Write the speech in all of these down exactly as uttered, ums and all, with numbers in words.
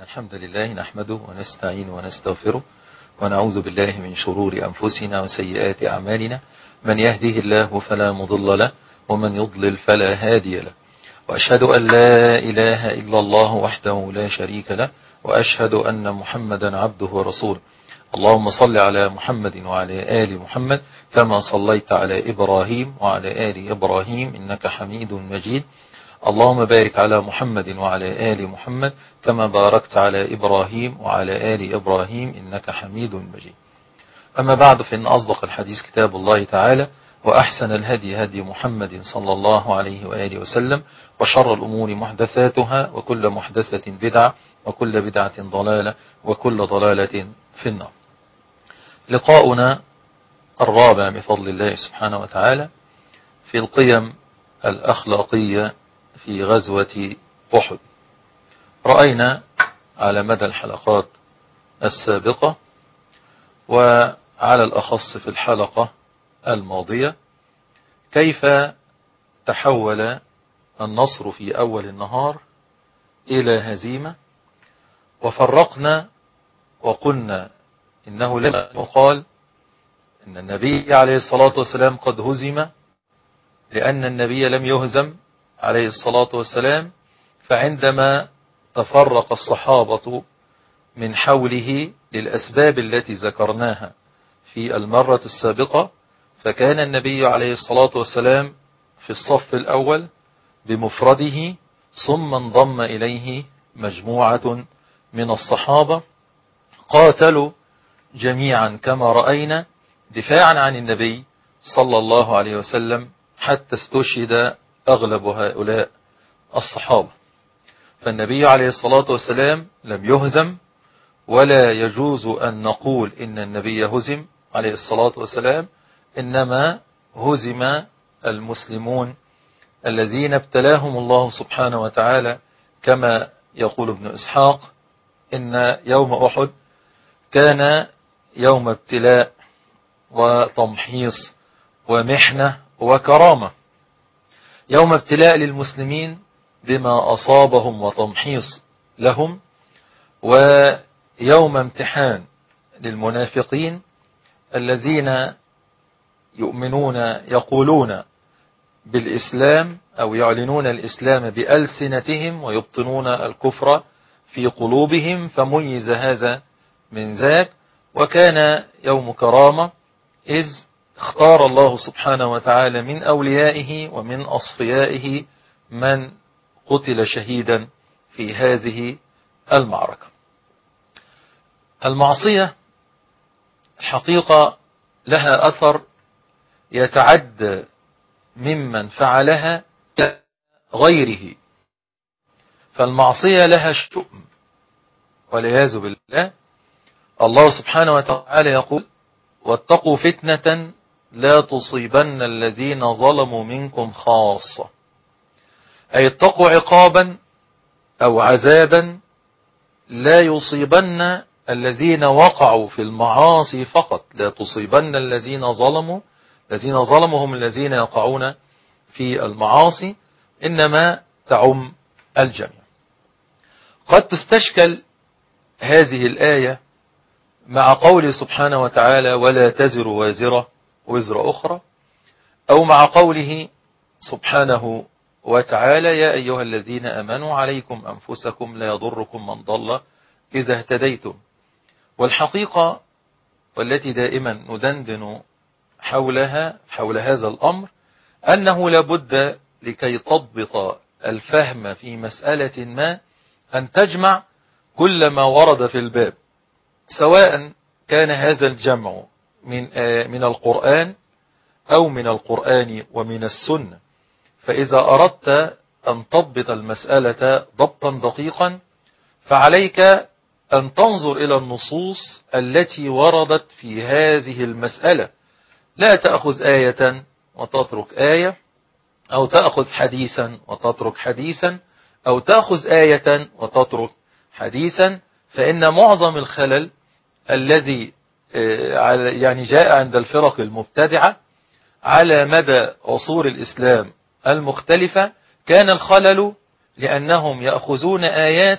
إن الحمد لله نحمده ونستعين ونستغفره ونعوذ بالله من شرور أنفسنا وسيئات أعمالنا، من يهده الله فلا مضل له ومن يضلل فلا هادي له، وأشهد أن لا إله إلا الله وحده لا شريك له، وأشهد أن محمدا عبده ورسوله. اللهم صل على محمد وعلى آل محمد كما صليت على إبراهيم وعلى آل إبراهيم إنك حميد مجيد. اللهم بارك على محمد وعلى آل محمد كما باركت على إبراهيم وعلى آل إبراهيم إنك حميد مجيد. أما بعد، فإن أصدق الحديث كتاب الله تعالى، وأحسن الهدي هدي محمد صلى الله عليه وآله وسلم، وشر الأمور محدثاتها، وكل محدثة بدعة، وكل بدعة ضلالة، وكل ضلالة في النار. لقاؤنا الرابع بفضل الله سبحانه وتعالى في القيم الأخلاقية في غزوة أحد. رأينا على مدى الحلقات السابقة، وعلى الأخص في الحلقة الماضية، كيف تحول النصر في أول النهار إلى هزيمة، وفرقنا وقلنا إنه لم يقال إن النبي عليه الصلاة والسلام قد هزم، لأن النبي لم يهزم عليه الصلاة والسلام. فعندما تفرق الصحابة من حوله للأسباب التي ذكرناها في المرة السابقة، فكان النبي عليه الصلاة والسلام في الصف الأول بمفرده، ثم انضم إليه مجموعة من الصحابة قاتلوا جميعا كما رأينا دفاعا عن النبي صلى الله عليه وسلم، حتى استشهد أغلب هؤلاء الصحابة. فالنبي عليه الصلاة والسلام لم يهزم، ولا يجوز أن نقول إن النبي هزم عليه الصلاة والسلام، إنما هزم المسلمون الذين ابتلاهم الله سبحانه وتعالى، كما يقول ابن إسحاق إن يوم أحد كان يوم ابتلاء وتمحيص ومحنة وكرامة. يوم ابتلاء للمسلمين بما أصابهم وتمحيص لهم، ويوم امتحان للمنافقين الذين يؤمنون يقولون بالإسلام أو يعلنون الإسلام بألسنتهم ويبطنون الكفر في قلوبهم، فميز هذا من ذاك. وكان يوم كرامة، إذ اختار الله سبحانه وتعالى من أوليائه ومن أصفيائه من قتل شهيدا في هذه المعركة. المعصية الحقيقة لها أثر يتعدى ممن فعلها غيره، فالمعصية لها شؤم والعياذ بالله. الله سبحانه وتعالى يقول: واتقوا فتنة لا تصيبن الذين ظلموا منكم خاصة، أي اتقوا عقابا أو عذابا لا يصيبن الذين وقعوا في المعاصي فقط، لا تصيبن الذين ظلموا الذين ظلموا هم الذين يقعون في المعاصي، إنما تعم الجميع. قد تستشكل هذه الآية مع قوله سبحانه وتعالى: ولا تزر وازرة وزر أخرى، أو مع قوله سبحانه وتعالى: يا أيها الذين أمنوا عليكم أنفسكم لا يضركم من ضل إذا اهتديتم. والحقيقة والتي دائما ندندن حولها حول هذا الأمر، أنه لابد لكي تضبط الفهم في مسألة ما أن تجمع كل ما ورد في الباب، سواء كان هذا الجمع من من القرآن أو من القرآن ومن السنة. فإذا أردت أن تضبط المسألة ضبطا دقيقا، فعليك أن تنظر إلى النصوص التي وردت في هذه المسألة، لا تأخذ آية وتترك آية، أو تأخذ حديثا وتترك حديثا، أو تأخذ آية وتترك حديثا. فإن معظم الخلل الذي يعني جاء عند الفرق المبتدعة على مدى عصور الإسلام المختلفة كان الخلل لأنهم يأخذون آيات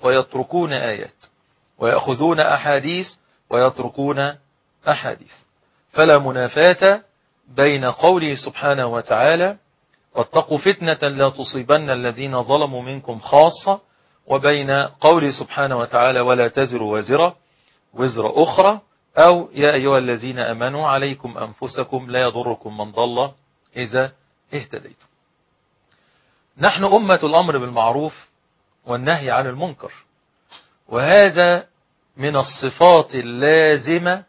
ويتركون آيات، ويأخذون أحاديث ويتركون أحاديث. فلا منافاة بين قوله سبحانه وتعالى واتقوا فتنة لا تصيبن الذين ظلموا منكم خاصة، وبين قوله سبحانه وتعالى ولا تزر وازرة وزر أخرى، أو يا أيها الذين أمنوا عليكم أنفسكم لا يضركم من ضل إذا اهتديتم. نحن أمة الأمر بالمعروف والنهي عن المنكر، وهذا من الصفات اللازمة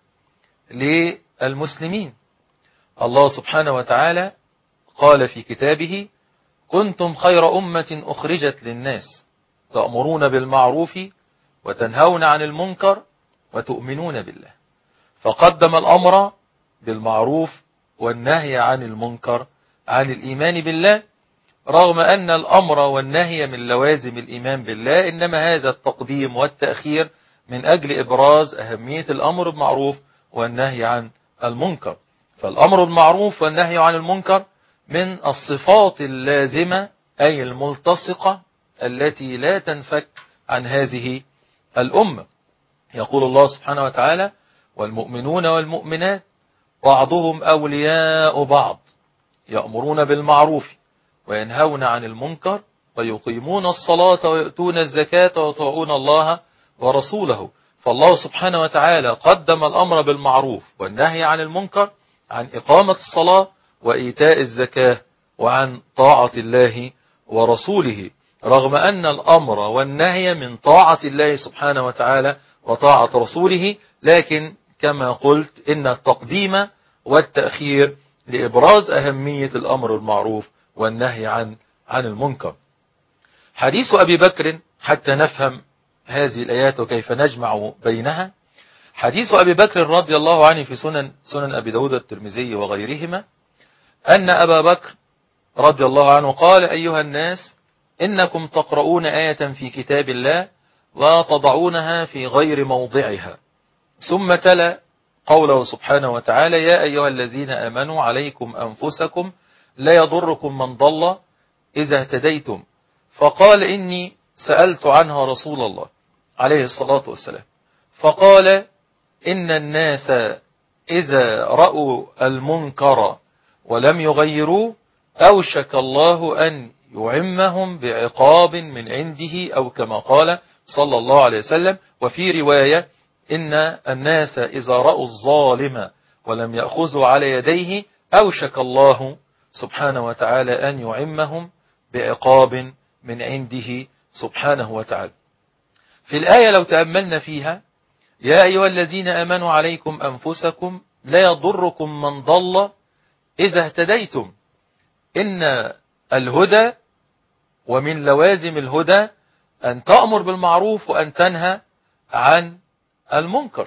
للمسلمين. الله سبحانه وتعالى قال في كتابه كنتم خير أمة أخرجت للناس تأمرون بالمعروف وتنهون عن المنكر وتؤمنون بالله، فقدم الأمر بالمعروف والنهي عن المنكر عن الإيمان بالله، رغم أن الأمر والنهي من لوازم الإيمان بالله، إنما هذا التقديم والتأخير من أجل إبراز أهمية الأمر بالمعروف والنهي عن المنكر. فالأمر بالمعروف والنهي عن المنكر من الصفات اللازمة أي الملتصقة التي لا تنفك عن هذه الأمة. يقول الله سبحانه وتعالى والمؤمنون والمؤمنات بعضهم أولياء بعض يأمرون بالمعروف وينهون عن المنكر ويقيمون الصلاة ويؤتون الزكاة ويطيعون الله ورسوله. فالله سبحانه وتعالى قدم الأمر بالمعروف والنهي عن المنكر عن إقامة الصلاة وإيتاء الزكاة وعن طاعة الله ورسوله، رغم أن الأمر والنهي من طاعة الله سبحانه وتعالى وطاعة رسوله، لكن كما قلت إن التقديم والتأخير لإبراز أهمية الأمر المعروف والنهي عن عن المنكر. حديث أبي بكر حتى نفهم هذه الآيات وكيف نجمع بينها. حديث أبي بكر رضي الله عنه في سنن سنن أبي داود الترمذي وغيرهما أن أبا بكر رضي الله عنه قال أيها الناس إنكم تقرؤون آية في كتاب الله وتضعونها في غير موضعها، ثم تلا قوله سبحانه وتعالى يا أيها الذين آمنوا عليكم أنفسكم لا يضركم من ضل إذا اهتديتم، فقال إني سألت عنها رسول الله عليه الصلاة والسلام فقال إن الناس إذا رأوا المنكر ولم يغيروا أوشك الله أن يعمهم بعقاب من عنده، أو كما قال صلى الله عليه وسلم. وفي رواية إن الناس إذا رأوا الظالم ولم يأخذوا على يديه أوشك الله سبحانه وتعالى أن يعمهم بعقاب من عنده سبحانه وتعالى. في الآية لو تأملنا فيها يا أيها الذين آمنوا عليكم أنفسكم لا يضركم من ضل إذا اهتديتم، إن الهدى ومن لوازم الهدى أن تأمر بالمعروف وأن تنهى عن المنكر.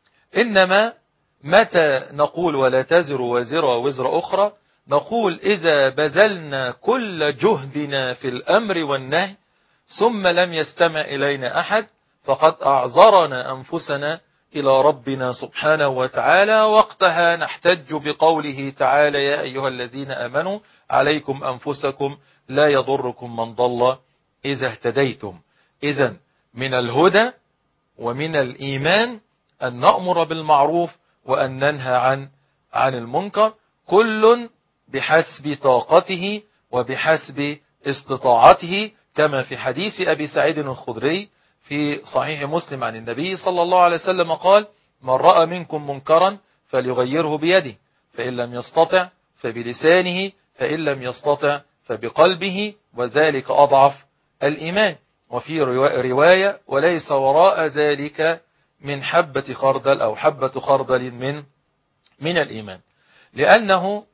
إنما متى نقول ولا تزر وازرة وزر أخرى نقول إذا بذلنا كل جهدنا في الأمر والنهي ثم لم يستمع إلينا أحد فقد أعذرنا أنفسنا إلى ربنا سبحانه وتعالى، وقتها نحتج بقوله تعالى يا أيها الذين آمنوا عليكم أنفسكم لا يضركم من ضل إذا اهتديتم. إذن من الهدى ومن الإيمان أن نأمر بالمعروف وأن ننهى عن عن المنكر، كل بحسب طاقته وبحسب استطاعته، كما في حديث أبي سعيد الخدري في صحيح مسلم عن النبي صلى الله عليه وسلم قال من رأى منكم منكرا فليغيره بيده، فإن لم يستطع فبلسانه، فإن لم يستطع فبقلبه، وذلك أضعف الإيمان. وفي رواية وليس وراء ذلك من حبة خردل أو حبة خردل من من الإيمان، لأنه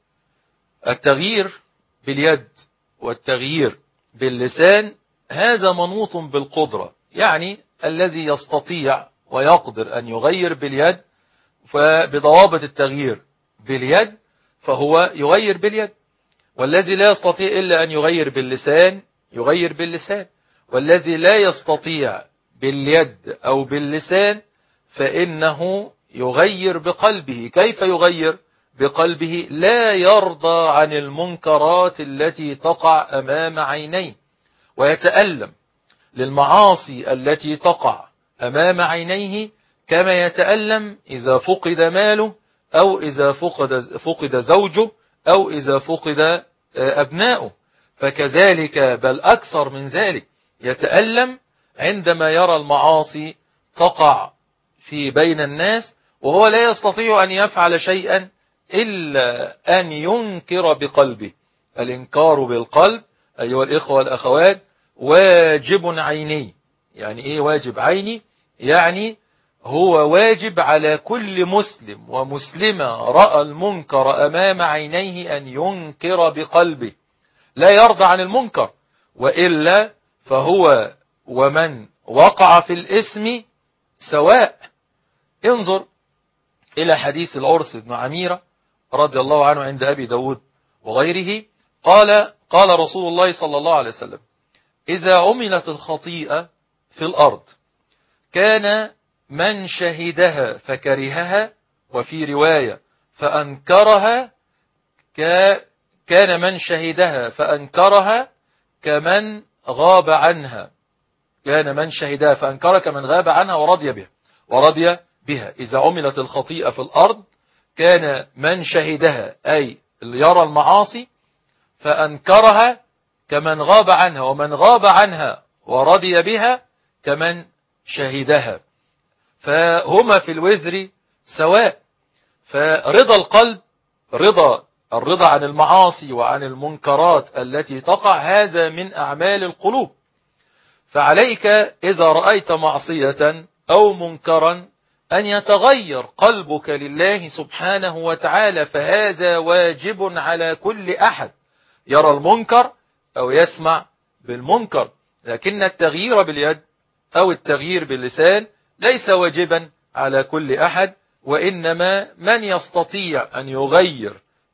التغيير باليد والتغيير باللسان هذا منوط بالقدرة، يعني الذي يستطيع ويقدر أن يغير باليد فبضوابط التغيير باليد فهو يغير باليد، والذي لا يستطيع إلا أن يغير باللسان يغير باللسان، والذي لا يستطيع باليد أو باللسان فإنه يغير بقلبه. كيف يغير بقلبه؟ لا يرضى عن المنكرات التي تقع أمام عينيه ويتألم للمعاصي التي تقع أمام عينيه كما يتألم إذا فقد ماله أو إذا فقد, فقد زوجه أو إذا فقد أبناؤه. فكذلك بل أكثر من ذلك يتألم عندما يرى المعاصي تقع في بين الناس وهو لا يستطيع أن يفعل شيئا إلا أن ينكر بقلبه. الإنكار بالقلب أيها الإخوة والأخوات واجب عيني. يعني إيه واجب عيني؟ يعني هو واجب على كل مسلم ومسلمة رأى المنكر أمام عينيه أن ينكر بقلبه، لا يرضى عن المنكر، وإلا فهو ومن وقع في الإثم سواء. انظر إلى حديث العرس بن عميرة رضي الله عنه عند أبي داود وغيره، قال قال رسول الله صلى الله عليه وسلم: إذا عملت الخطيئة في الأرض كان من شهدها فكرهها، وفي رواية فأنكرها كان من شهدها فأنكرها كمن غاب عنها كان من شهدها فأنكرها كمن غاب عنها ورضي بها ورضي بها. إذا عملت الخطيئة في الأرض كان من شهدها أي يرى المعاصي فأنكرها كمن غاب عنها، ومن غاب عنها ورضي بها كمن شهدها، فهما في الوزر سواء. فرضا القلب رضا الرضا عن المعاصي وعن المنكرات التي تقع هذا من أعمال القلوب. فعليك إذا رأيت معصية أو منكرا أن يتغير قلبك لله سبحانه وتعالى، فهذا واجب على كل أحد يرى المنكر أو يسمع بالمنكر. لكن التغيير باليد أو التغيير باللسان ليس واجبا على كل أحد، وإنما من يستطيع أن يغير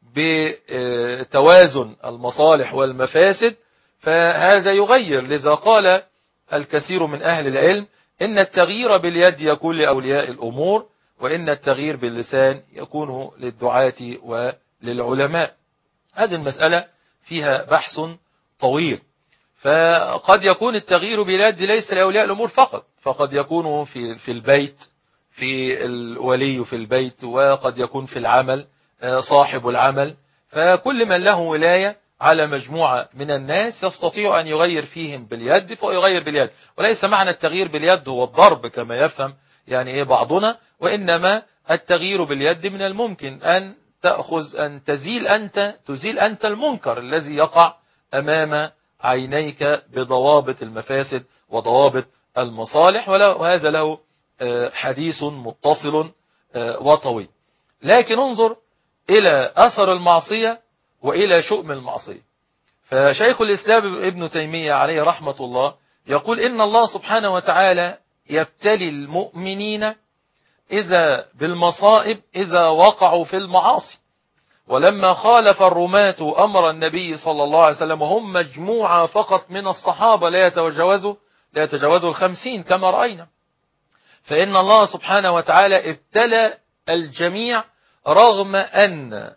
بتوازن المصالح والمفاسد فهذا يغير. لذا قال الكثير من أهل العلم إن التغيير باليد يكون لأولياء الأمور، وإن التغيير باللسان يكون للدعاة وللعلماء. هذه المسألة فيها بحث طويل. فقد يكون التغيير باليد ليس لأولياء الأمور فقط، فقد يكون في في البيت في الولي في البيت، وقد يكون في العمل صاحب العمل. فكل من له ولاية على مجموعة من الناس يستطيع أن يغير فيهم باليد فيغير باليد. وليس معنى التغيير باليد هو الضرب كما يفهم يعني إيه بعضنا، وإنما التغيير باليد من الممكن أن تأخذ أن تزيل أنت تزيل أنت المنكر الذي يقع أمام عينيك بضوابط المفاسد وضوابط المصالح، وهذا له حديث متصل وطويل. لكن انظر إلى أثر المعصية وإلى شؤم المعصية. فشيخ الإسلام ابن تيمية عليه رحمة الله يقول إن الله سبحانه وتعالى يبتلي المؤمنين إذا بالمصائب إذا وقعوا في المعاصي. ولما خالف الرماة أمر النبي صلى الله عليه وسلم وهم مجموعة فقط من الصحابة لا يتجاوزوا لا يتجاوزوا الخمسين كما رأينا، فإن الله سبحانه وتعالى ابتلى الجميع رغم أن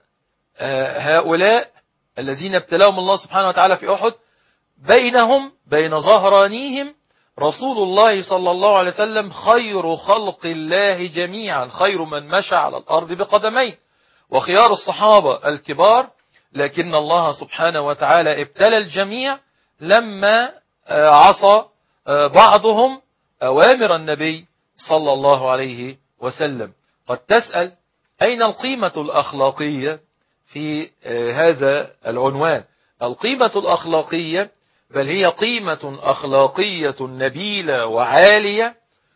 هؤلاء الذين ابتلاهم الله سبحانه وتعالى في أحد بينهم بين ظهرانيهم رسول الله صلى الله عليه وسلم خير خلق الله جميعا، خير من مشى على الأرض بقدمين، وخيار الصحابة الكبار. لكن الله سبحانه وتعالى ابتلى الجميع لما عصى بعضهم أوامر النبي صلى الله عليه وسلم. قد تسأل أين القيمة الأخلاقية في هذا العنوان؟ القيمة الأخلاقية بل هي قيمة أخلاقية نبيلة وعالية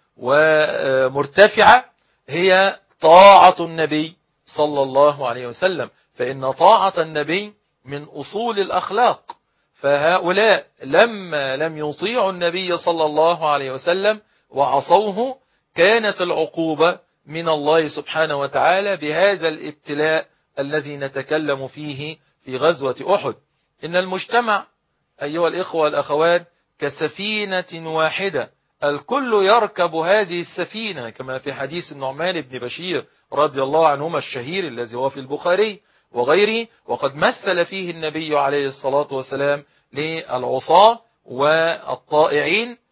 ومرتفعة، هي طاعة النبي صلى الله عليه وسلم، فإن طاعة النبي من أصول الأخلاق. فهؤلاء لما لم يطيعوا النبي صلى الله عليه وسلم وعصوه كانت العقوبة من الله سبحانه وتعالى بهذا الابتلاء الذي نتكلم فيه في غزوة أحد. إن المجتمع أيها الإخوة والأخوات كسفينة واحدة، الكل يركب هذه السفينة كما في حديث النعمان بن بشير رضي الله عنهما الشهير الذي هو في البخاري وغيره، وقد مثل فيه النبي عليه الصلاة والسلام للعصاة والطائعين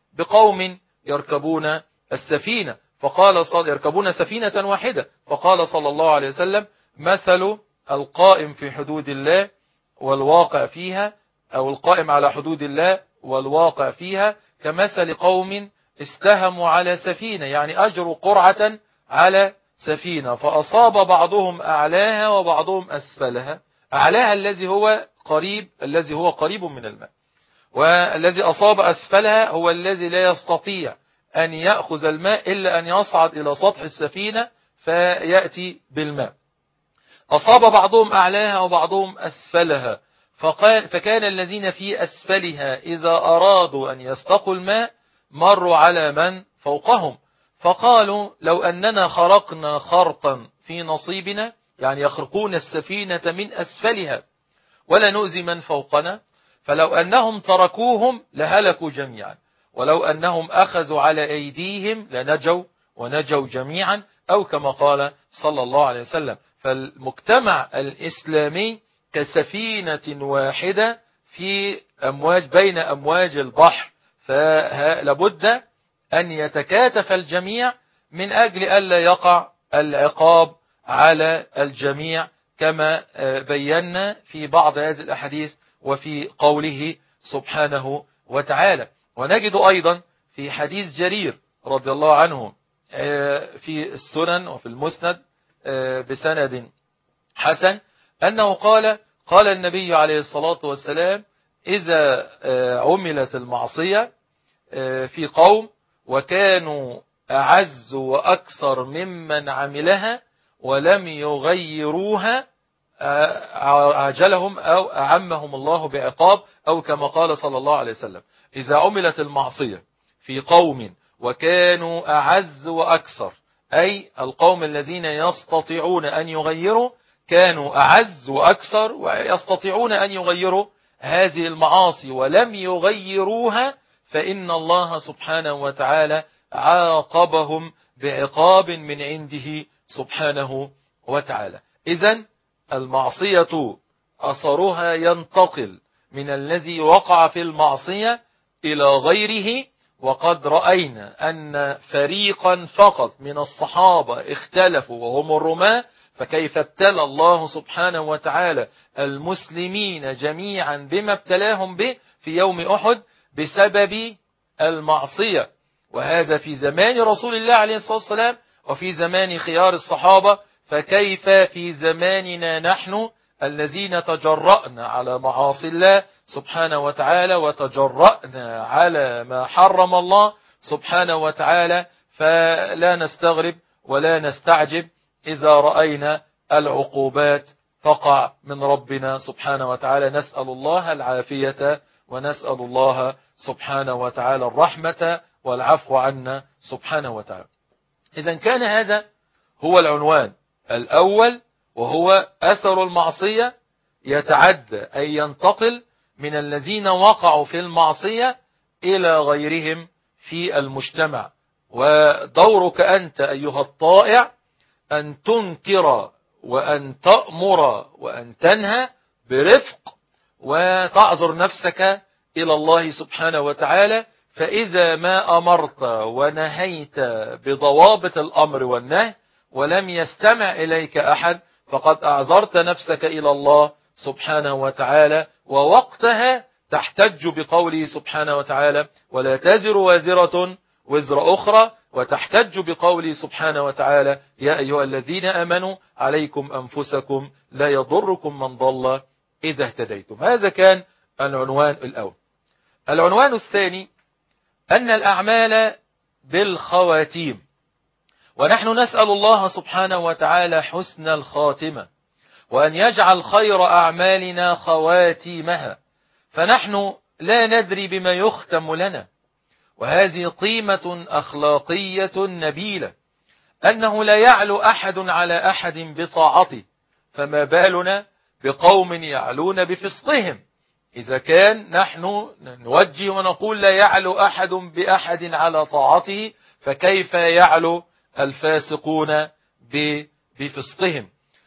بقوم يركبون السفينة، فقال صل يركبون سفينة واحدة، فقال صلى الله عليه وسلم: مثل القائم في حدود الله والواقع فيها، أو القائم على حدود الله والواقع فيها، كمثل قوم استهموا على سفينة، يعني أجروا قرعة على سفينة، فأصاب بعضهم أعلاها وبعضهم أسفلها. أعلاها الذي هو قريب الذي هو قريب من الماء، والذي أصاب أسفلها هو الذي لا يستطيع أن يأخذ الماء إلا أن يصعد إلى سطح السفينة فيأتي بالماء. أصاب بعضهم أعلاها وبعضهم أسفلها، فقال فكان الذين في أسفلها إذا أرادوا أن يستقوا الماء مروا على من فوقهم، فقالوا: لو أننا خرقنا خرقا في نصيبنا، يعني يخرقون السفينة من أسفلها ولا نؤذي من فوقنا، فلو أنهم تركوهم لهلكوا جميعا، ولو أنهم أخذوا على أيديهم لنجوا ونجوا جميعا، أو كما قال صلى الله عليه وسلم. فالمجتمع الإسلامي كسفينة واحدة في أمواج بين أمواج البحر، فلابد أن يتكاتف الجميع من أجل ألا يقع العقاب على الجميع، كما بينا في بعض هذه الأحاديث وفي قوله سبحانه وتعالى. ونجد أيضا في حديث جرير رضي الله عنه في السنن وفي المسند بسند حسن أنه قال: قال النبي عليه الصلاة والسلام: إذا عملت المعصية في قوم وكانوا أعز وأكثر ممن عملها ولم يغيروها، عاجلهم أو أعمهم الله بعقاب، أو كما قال صلى الله عليه وسلم: إذا عملت المعصية في قوم وكانوا أعز وأكثر، أي القوم الذين يستطيعون أن يغيروا كانوا أعز وأكثر ويستطيعون أن يغيروا هذه المعاصي ولم يغيروها، فإن الله سبحانه وتعالى عاقبهم بعقاب من عنده سبحانه وتعالى. إذن المعصية أثرها ينتقل من الذي وقع في المعصية إلى غيره، وقد رأينا أن فريقا فقط من الصحابة اختلفوا وهم الرماة، فكيف ابتلى الله سبحانه وتعالى المسلمين جميعا بما ابتلاهم به في يوم أحد بسبب المعصية، وهذا في زمان رسول الله عليه الصلاة والسلام وفي زمان خيار الصحابة، فكيف في زماننا نحن الذين تجرأنا على معاصي الله سبحانه وتعالى وتجرأنا على ما حرم الله سبحانه وتعالى، فلا نستغرب ولا نستعجب إذا رأينا العقوبات تقع من ربنا سبحانه وتعالى. نسأل الله العافية ونسأل الله سبحانه وتعالى الرحمة والعفو عنا سبحانه وتعالى. إذن كان هذا هو العنوان الأول، وهو أثر المعصية يتعدى أي ينتقل من الذين وقعوا في المعصية إلى غيرهم في المجتمع. ودورك أنت أيها الطائع أن تنكر وأن تأمر وأن تنهى برفق، وتعذر نفسك إلى الله سبحانه وتعالى، فإذا ما أمرت ونهيت بضوابط الأمر والنهي ولم يستمع إليك أحد فقد أعذرت نفسك إلى الله سبحانه وتعالى، ووقتها تحتج بقوله سبحانه وتعالى: ولا تزر وازرة وزر أخرى، وتحتج بقوله سبحانه وتعالى: يا أيها الذين آمنوا عليكم أنفسكم لا يضركم من ضل إذا اهتديتم. هذا كان العنوان الأول. العنوان الثاني أن الأعمال بالخواتيم، ونحن نسأل الله سبحانه وتعالى حسن الخاتمة، وأن يجعل خير أعمالنا خواتيمها، فنحن لا ندري بما يختم لنا، وهذه قيمة أخلاقية نبيلة، أنه لا يعلو أحد على أحد بطاعته، فما بالنا بقوم يعلون بفسقهم. إذا كان نحن نوجه ونقول لا يعلو أحد بأحد على طاعته، فكيف يعلو الفاسقون بفسقهم؟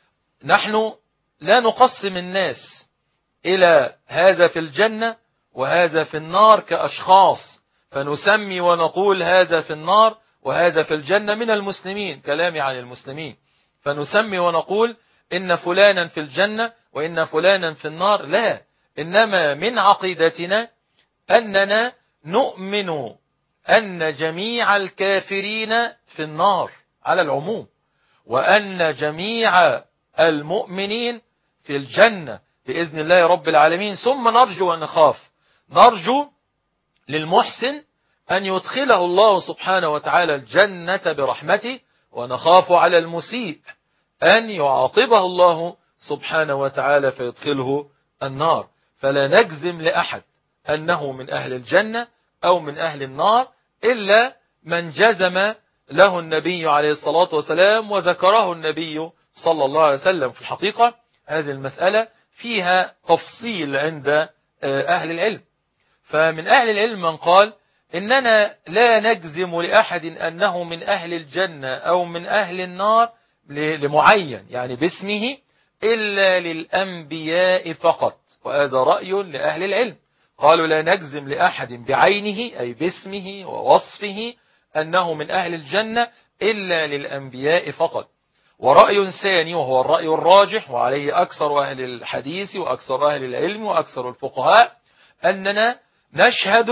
نحن لا نقسم الناس إلى هذا في الجنة وهذا في النار كأشخاص، فنسمي ونقول هذا في النار وهذا في الجنة من المسلمين، كلامي عن المسلمين، فنسمي ونقول إن فلانا في الجنة وإن فلانا في النار. لا، إنما من عقيدتنا أننا نؤمن أن جميع الكافرين في النار على العموم، وأن جميع المؤمنين في الجنة بإذن الله رب العالمين. ثم نرجو ونخاف، نرجو للمحسن أن يدخله الله سبحانه وتعالى الجنة برحمته، ونخاف على المسيء أن يعاقبه الله سبحانه وتعالى فيدخله النار. فلا نجزم لأحد أنه من أهل الجنة أو من أهل النار إلا من جزم له النبي عليه الصلاة والسلام وذكره النبي صلى الله عليه وسلم. في الحقيقة هذه المسألة فيها تفصيل عند أهل العلم، فمن أهل العلم من قال إننا لا نجزم لأحد أنه من أهل الجنة أو من أهل النار لمعين يعني باسمه إلا للأنبياء فقط، وهذا رأي لأهل العلم. قالوا لا نجزم لأحد بعينه أي باسمه ووصفه أنه من أهل الجنة إلا للأنبياء فقط. ورأي ثاني وهو الرأي الراجح وعليه أكثر أهل الحديث وأكثر أهل العلم وأكثر الفقهاء أننا نشهد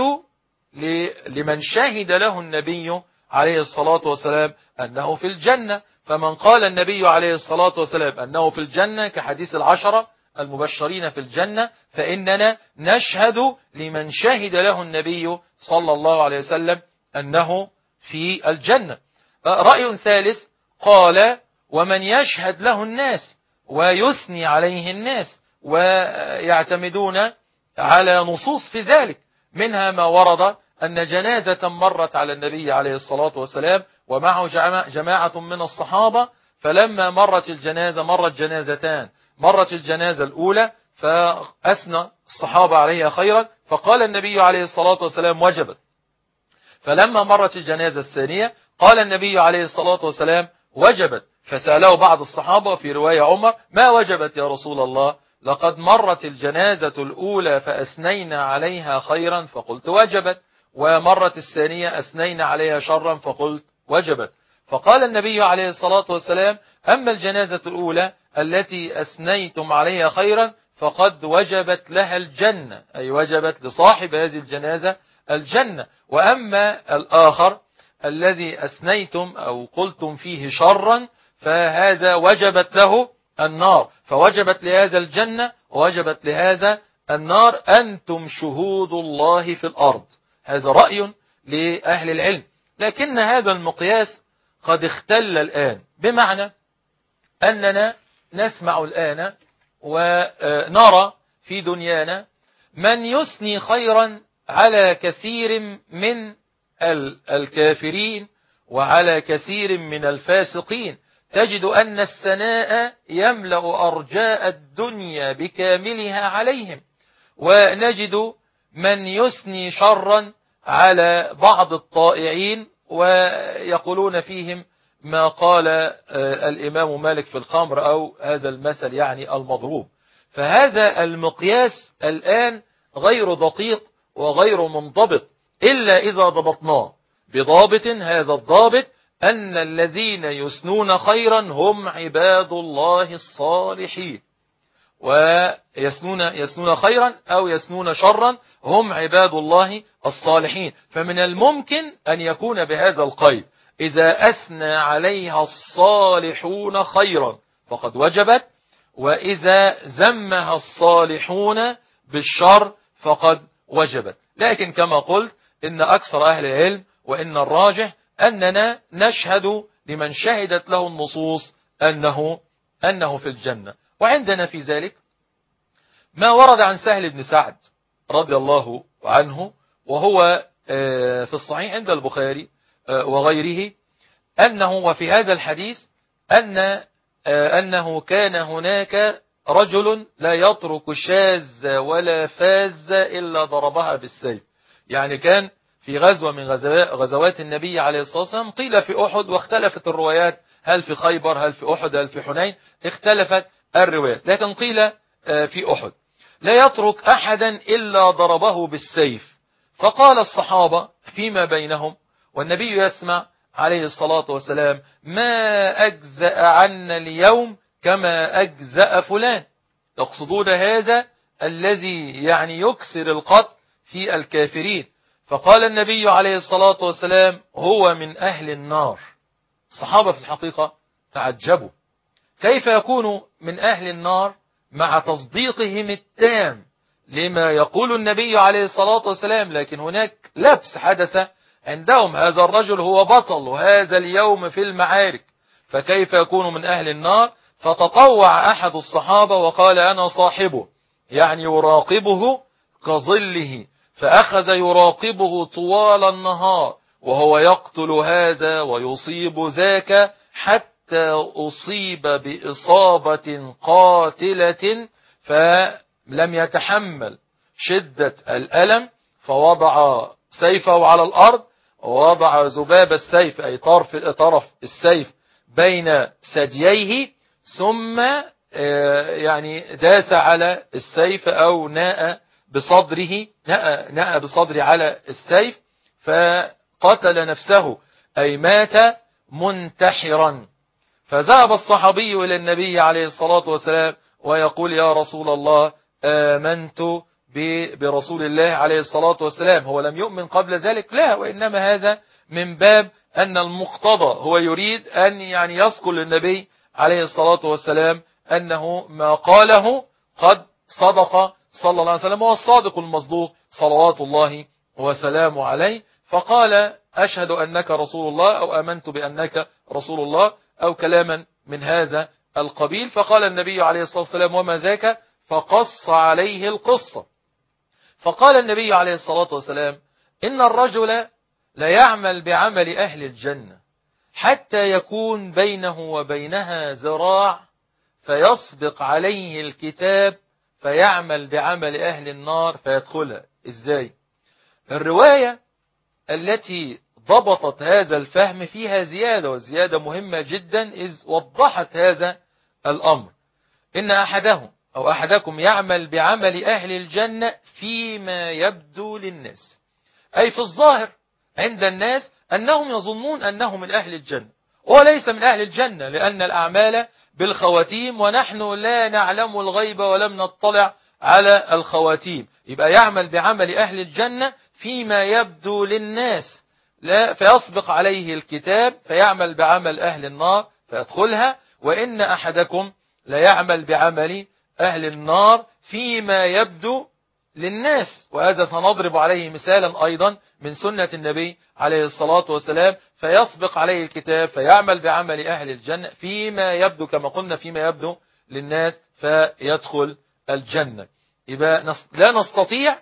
لمن شهد له النبي عليه الصلاة والسلام أنه في الجنة. فمن قال النبي عليه الصلاة والسلام أنه في الجنة كحديث العشرة المبشرين في الجنة، فإننا نشهد لمن شهد له النبي صلى الله عليه وسلم أنه في الجنة. رأي ثالث قال ومن يشهد له الناس ويثني عليه الناس ويعتمدون على نصوص في ذلك، منها ما ورد أن جنازة مرت على النبي عليه الصلاة والسلام ومعه جماعة من الصحابة، فلما مرت الجنازة مرت جنازتان، مرت الجنازة الأولى فأثنى الصحابة عليها خيرا فقال النبي عليه الصلاة والسلام وجبت، فلما مرت الجنازة الثانية قال النبي عليه الصلاة والسلام وجبت، فسأله بعض الصحابة في رواية عمر ما وجبت يا رسول الله؟ لقد مرت الجنازة الأولى فأثنينا عليها خيرا فقلت وجبت، ومرت الثانية أثنينا عليها شرا فقلت وجبت. فقال النبي عليه الصلاة والسلام أما الجنازة الأولى التي أثنيتم عليها خيرا فقد وجبت لها الجنة، أي وجبت لصاحب هذه الجنازة الجنة، وأما الآخر الذي أثنيتم أو قلتم فيه شرا فهذا وجبت له النار، فوجبت لهذا الجنة ووجبت لهذا النار، أنتم شهود الله في الأرض. هذا رأي لأهل العلم، لكن هذا المقياس قد اختل الآن، بمعنى أننا نسمع الآن ونرى في دنيانا من يثني خيرا على كثير من الكافرين وعلى كثير من الفاسقين، تجد أن الثناء يملأ أرجاء الدنيا بكاملها عليهم، ونجد من يثني شرا على بعض الطائعين ويقولون فيهم ما قال الإمام مالك في الخمر أو هذا المثل يعني المضروب. فهذا المقياس الآن غير دقيق وغير منضبط إلا إذا ضبطناه بضابط، هذا الضابط أن الذين يثنون خيرا هم عباد الله الصالحين، ويثنون يثنون خيرا أو يثنون شرا هم عباد الله الصالحين. فمن الممكن أن يكون بهذا القيد إذا أثنى عليها الصالحون خيرا فقد وجبت، وإذا ذمها الصالحون بالشر فقد وجبت. لكن كما قلت إن أكثر أهل العلم وإن الراجح أننا نشهد لمن شهدت له النصوص أنه أنه في الجنة. وعندنا في ذلك ما ورد عن سهل بن سعد رضي الله عنه، وهو في الصحيح عند البخاري وغيره، أنه وفي هذا الحديث أن أنه كان هناك رجل لا يترك شاذ ولا فاز إلا ضربها بالسيف. يعني كان في غزوة من غزوات النبي عليه الصلاة والسلام، قيل في أحد واختلفت الروايات، هل في خيبر هل في أحد هل في حنين، اختلفت الروايات، لكن قيل في أحد، لا يترك أحدا إلا ضربه بالسيف. فقال الصحابة فيما بينهم، والنبي يسمع عليه الصلاة والسلام: ما أجزأ عنا اليوم كما أجزأ فلان. يقصدون هذا الذي يعني يكسر القتل في الكافرين. فقال النبي عليه الصلاة والسلام: هو من أهل النار. الصحابة في الحقيقة تعجبوا، كيف يكون من أهل النار مع تصديقهم التام لما يقول النبي عليه الصلاة والسلام؟ لكن هناك لبس حدث عندهم، هذا الرجل هو بطل وهذا اليوم في المعارك، فكيف يكون من أهل النار؟ فتطوع أحد الصحابة وقال: أنا صاحبه، يعني يراقبه كظله، فأخذ يراقبه طوال النهار وهو يقتل هذا ويصيب ذاك، حتى أصيب بإصابة قاتلة فلم يتحمل شدة الألم، فوضع سيفه على الأرض ووضع ذباب السيف أي طرف, طرف السيف بين ثدييه، ثم يعني داس على السيف أو ناء بصدره ناء, ناء بصدره على السيف، فقتل نفسه أي مات منتحرا. فذهب الصحابي إلى النبي عليه الصلاة والسلام ويقول: يا رسول الله، آمنت برسول الله عليه الصلاة والسلام. هو لم يؤمن قبل ذلك، لا، وإنما هذا من باب أن المقتضى هو يريد أن يعني يذكر للنبي عليه الصلاة والسلام أنه ما قاله قد صدق صلى الله عليه وسلم، هو الصادق المصدوق صلوات الله وسلامه عليه. فقال: أشهد أنك رسول الله، أو آمنت بأنك رسول الله، أو كلاما من هذا القبيل. فقال النبي عليه الصلاة والسلام: وما ذاك؟ فقص عليه القصة. فقال النبي عليه الصلاة والسلام: إن الرجل لا يعمل بعمل أهل الجنة حتى يكون بينه وبينها ذراع، فيسبق عليه الكتاب فيعمل بعمل أهل النار فيدخلها. إزاي؟ الرواية التي ضبطت هذا الفهم فيها زيادة، والزيادة مهمة جدا إذ وضحت هذا الأمر: إن أحدهم أو أحدكم يعمل بعمل أهل الجنة فيما يبدو للناس، أي في الظاهر عند الناس أنهم يظنون أنه من أهل الجنة، وليس من أهل الجنة، لأن الأعمال بالخواتيم ونحن لا نعلم الغيب ولم نطلع على الخواتيم. يبقى يعمل بعمل أهل الجنة فيما يبدو للناس، لا فيسبق عليه الكتاب فيعمل بعمل أهل النار فيدخلها. وإن أحدكم لا يعمل بعمل أهل النار فيما يبدو للناس، وهذا سنضرب عليه مثالا أيضا من سنة النبي عليه الصلاة والسلام: فيسبق عليه الكتاب فيعمل بعمل أهل الجنة فيما يبدو، كما قلنا فيما يبدو للناس، فيدخل الجنة. يبقى لا نستطيع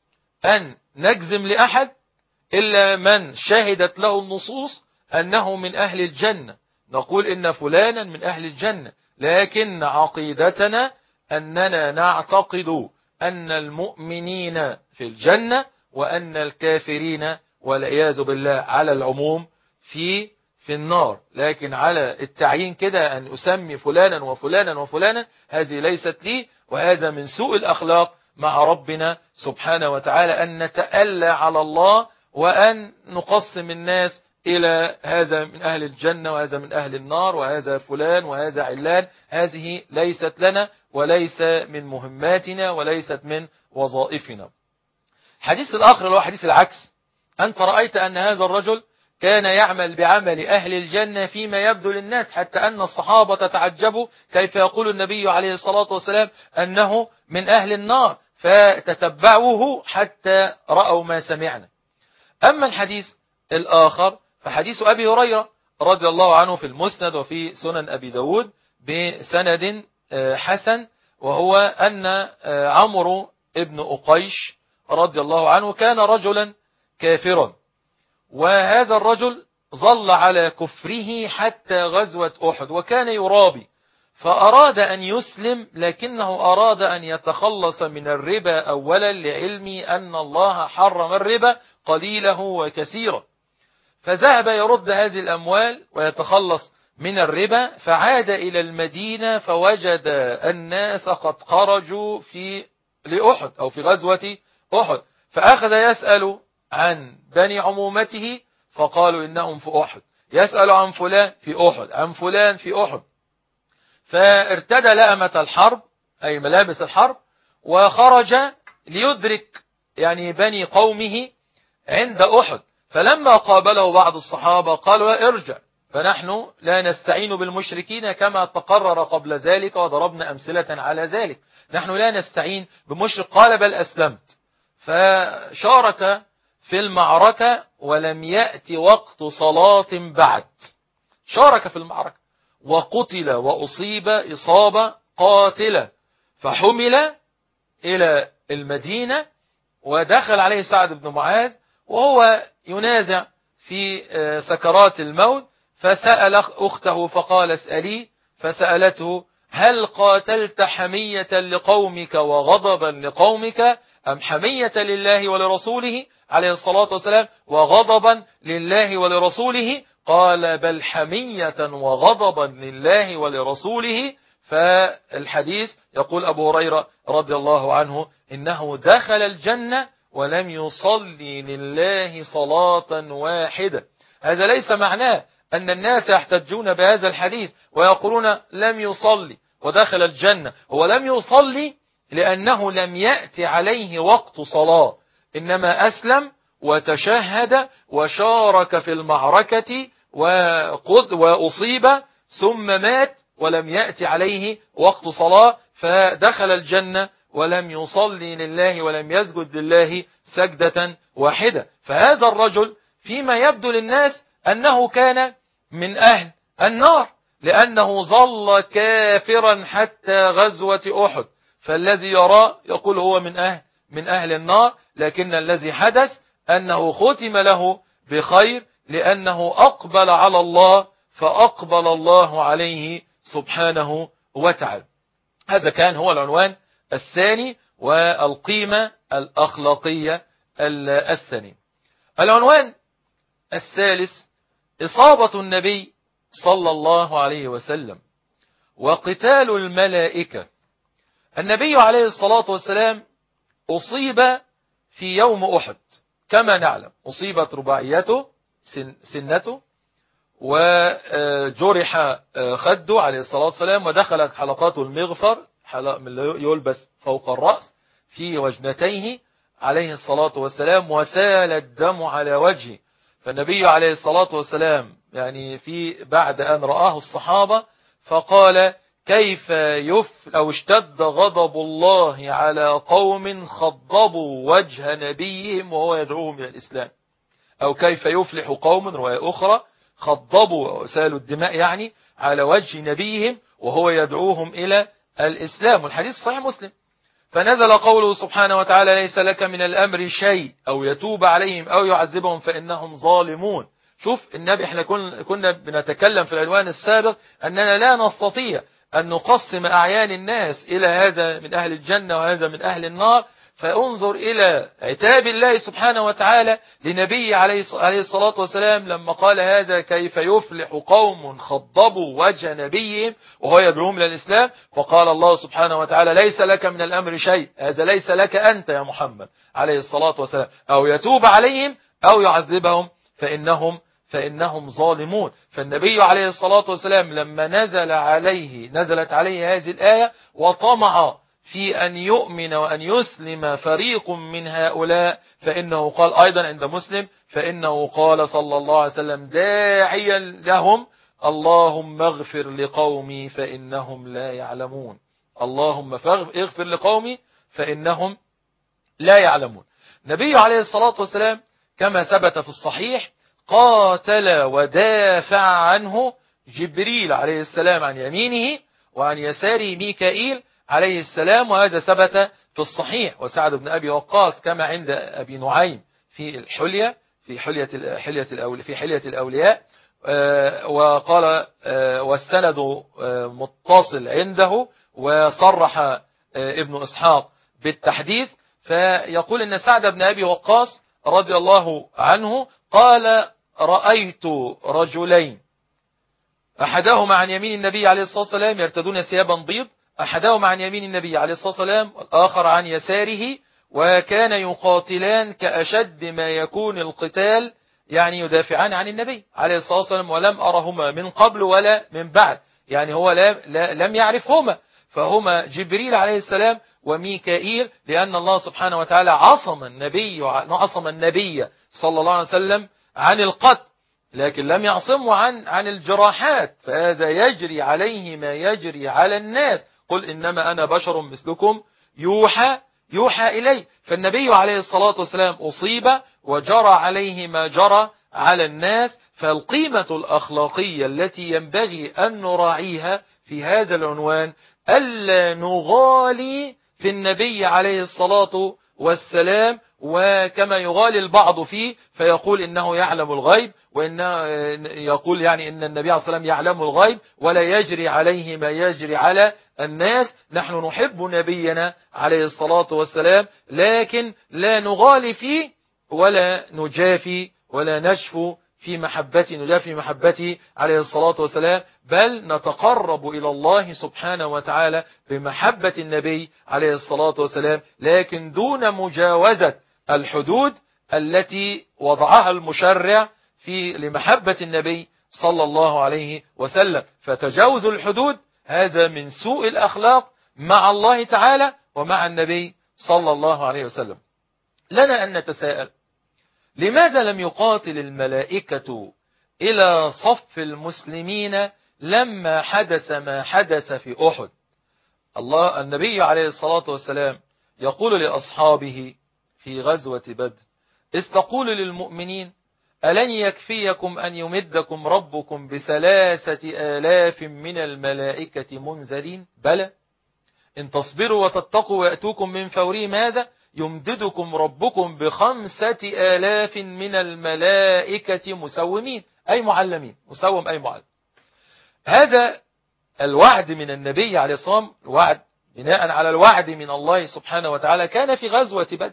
أن نجزم لأحد إلا من شهدت له النصوص أنه من أهل الجنة، نقول إن فلانا من أهل الجنة، لكن عقيدتنا أننا نعتقد أن المؤمنين في الجنة وأن الكافرين والعياذ بالله على العموم في في النار. لكن على التعيين كده أن أسمي فلانا وفلانا وفلانا، هذه ليست لي، وهذا من سوء الأخلاق مع ربنا سبحانه وتعالى، أن نتألى على الله وأن نقسم الناس إلى هذا من أهل الجنة وهذا من أهل النار وهذا فلان وهذا علان. هذه ليست لنا وليس من مهماتنا وليست من وظائفنا. حديث الآخر اللي هو حديث العكس: أنت رأيت أن هذا الرجل كان يعمل بعمل أهل الجنة فيما يبدو للناس، حتى أن الصحابة تعجبوا كيف يقول النبي عليه الصلاة والسلام أنه من أهل النار، فتتبعوه حتى رأوا ما سمعنا. أما الحديث الآخر فحديث أبي هريرة رضي الله عنه في المسند وفي سنن أبي داود بسند حسن، وهو أن عمرو ابن أقيش رضي الله عنه كان رجلا كافرا، وهذا الرجل ظل على كفره حتى غزوة أحد، وكان يرابي، فأراد أن يسلم لكنه أراد أن يتخلص من الربا أولا، لعلمي أن الله حرم الربا قليله وكثيرا، فذهب يرد هذه الأموال ويتخلص من الربا. فعاد إلى المدينة فوجد الناس قد خرجوا في لأحد أو في غزوة أحد، فأخذ يسأل عن بني عمومته فقالوا إنهم في أحد، يسأل عن فلان في أحد، عن فلان في أحد. فارتدى لأمة الحرب أي ملابس الحرب وخرج ليدرك يعني بني قومه عند أحد. فلما قابله بعض الصحابة قالوا ارجع، فنحن لا نستعين بالمشركين كما تقرر قبل ذلك وضربنا أمثلة على ذلك، نحن لا نستعين بمشرك. قال بل أسلمت. فشارك في المعركة ولم يأتي وقت صلاة بعد، شارك في المعركة وقتل وأصيب إصابة قاتلة، فحمل إلى المدينة ودخل عليه سعد بن معاذ وهو ينازع في سكرات الموت، فسأل أخته فقال اسألي، فسألته هل قاتلت حمية لقومك وغضبا لقومك أم حمية لله ولرسوله عليه الصلاة والسلام وغضبا لله ولرسوله؟ قال بل حمية وغضبا لله ولرسوله. فالحديث يقول أبو هريرة رضي الله عنه إنه دخل الجنة ولم يصلي لله صلاة واحدة. هذا ليس معناه أن الناس يحتجون بهذا الحديث ويقولون لم يصلي ودخل الجنة، هو لم يصلي لأنه لم يأتي عليه وقت صلاة، إنما أسلم وتشهد وشارك في المعركة وأصيب ثم مات ولم يأتي عليه وقت صلاة، فدخل الجنة ولم يصلي لله ولم يسجد لله سجدة واحدة. فهذا الرجل فيما يبدو للناس أنه كان من أهل النار لأنه ظل كافرا حتى غزوة أحد، فالذي يرى يقول هو من أهل من أهل النار، لكن الذي حدث أنه ختم له بخير لأنه أقبل على الله فأقبل الله عليه سبحانه وتعالى. هذا كان هو العنوان الثاني والقيمة الأخلاقية الثانية. العنوان الثالث إصابة النبي صلى الله عليه وسلم وقتال الملائكة. النبي عليه الصلاة والسلام أصيب في يوم أحد كما نعلم، أصيبت رباعيته سنته وجرح خده عليه الصلاة والسلام ودخلت حلقاته المغفر يلبس فوق الرأس في وجنتيه عليه الصلاة والسلام وسال الدم على وجهه. فالنبي عليه الصلاة والسلام يعني في بعد أن رآه الصحابة فقال كيف يف أو اشتد غضب الله على قوم خضبوا وجه نبيهم وهو يدعوهم إلى الإسلام، أو كيف يفلح قوم رواية أخرى خضبوا سالوا الدماء يعني على وجه نبيهم وهو يدعوهم إلى الإسلام، والحديث صحيح مسلم. فنزل قوله سبحانه وتعالى ليس لك من الأمر شيء أو يتوب عليهم أو يعذبهم فإنهم ظالمون. شوف النبي، احنا كنا بنتكلم في العنوان السابق أننا لا نستطيع أن نقسم أعيان الناس إلى هذا من أهل الجنة وهذا من أهل النار، فانظر إلى عتاب الله سبحانه وتعالى لنبي عليه الصلاة والسلام لما قال هذا كيف يفلح قوم خضبوا وجه نبيهم وهو يدعوهم إلى الإسلام، فقال الله سبحانه وتعالى ليس لك من الأمر شيء، هذا ليس لك أنت يا محمد عليه الصلاة والسلام، أو يتوب عليهم أو يعذبهم فإنهم فإنهم ظالمون. فالنبي عليه الصلاة والسلام لما نزل عليه نزلت عليه هذه الآية وطمع في أن يؤمن وأن يسلم فريق من هؤلاء، فإنه قال أيضا عند مسلم فإنه قال صلى الله عليه وسلم داعيا لهم اللهم اغفر لقومي فإنهم لا يعلمون، اللهم اغفر لقومي فإنهم لا يعلمون. النبي عليه الصلاة والسلام كما ثبت في الصحيح قاتل ودافع عنه جبريل عليه السلام عن يمينه وعن يساره ميكائيل عليه السلام، وهذا ثبت في الصحيح. وسعد بن أبي وقاص كما عند أبي نعيم في الحلية في حلية حلية الأولياء في حلية الأولياء وقال والسند متصل عنده، وصرح ابن إسحاق بالتحديث، فيقول إن سعد بن أبي وقاص رضي الله عنه قال رأيت رجلين أحدهما عن يمين النبي عليه الصلاة والسلام يرتدون ثيابا بيض، أحدهما عن يمين النبي عليه الصلاة والسلام والآخر عن يساره، وكان يقاتلان كأشد ما يكون القتال، يعني يدافعان عن النبي عليه الصلاة والسلام، ولم أرهما من قبل ولا من بعد، يعني هو لا لا لم يعرفهما، فهما جبريل عليه السلام وميكائيل، لأن الله سبحانه وتعالى عصم النبي عصم النبي صلى الله عليه وسلم عن القتل، لكن لم يعصمه عن عن الجراحات، فهذا يجري عليه ما يجري على الناس. قل إنما أنا بشر مثلكم يوحى يوحى إلي. فالنبي عليه الصلاة والسلام أصيب وجرى عليه ما جرى على الناس. فالقيمة الأخلاقية التي ينبغي أن نراعيها في هذا العنوان ألا نغالي في النبي عليه الصلاة والسلام، وكما يغالي البعض فيه فيقول إنه يعلم الغيب، وإنه يقول يعني إن النبي عليه الصلاة والسلام يعلم الغيب ولا يجري عليه ما يجري على الناس. نحن نحب نبينا عليه الصلاة والسلام، لكن لا نغالي فيه ولا نجافي ولا نشفو في محبتي نجافي محبتي عليه الصلاة والسلام، بل نتقرب إلى الله سبحانه وتعالى بمحبة النبي عليه الصلاة والسلام، لكن دون مجاوزة الحدود التي وضعها المشرع في لمحبة النبي صلى الله عليه وسلم. فتجاوز الحدود هذا من سوء الأخلاق مع الله تعالى ومع النبي صلى الله عليه وسلم. لنا أن نتساءل: لماذا لم يقاتل الملائكة إلى صف المسلمين لما حدث ما حدث في أحد؟ الله النبي عليه الصلاة والسلام يقول لأصحابه في غزوة بدر: استقول للمؤمنين ألن يكفيكم أن يمدكم ربكم بثلاثة آلاف من الملائكة منزلين؟ بلى إن تصبروا وتتقوا ويأتوكم من فورهم هذا يمددكم ربكم بخمسة آلاف من الملائكة مسومين، أي معلمين. مسوم أي معلم. هذا الوعد من النبي عليه الصلاة والسلام، الوعد بناء على الوعد من الله سبحانه وتعالى، كان في غزوة بدر.